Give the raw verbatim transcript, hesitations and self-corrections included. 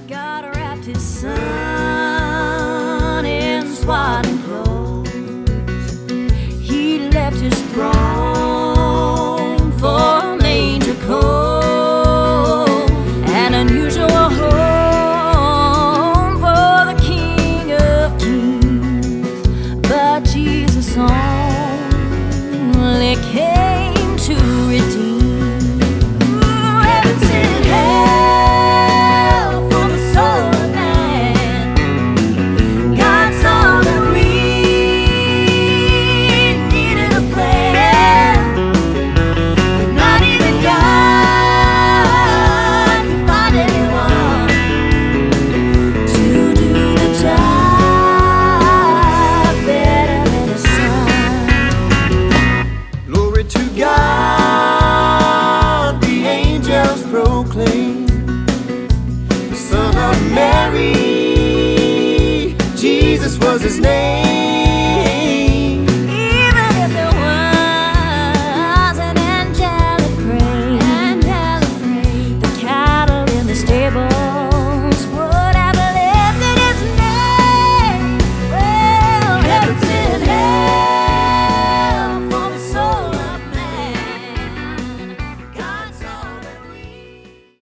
God wrapped his son in swaddling clothes. He left his throne for a manger cold, an unusual home for the King of Kings. But Jesus only came to redeem. The Son of Mary, Jesus was his name.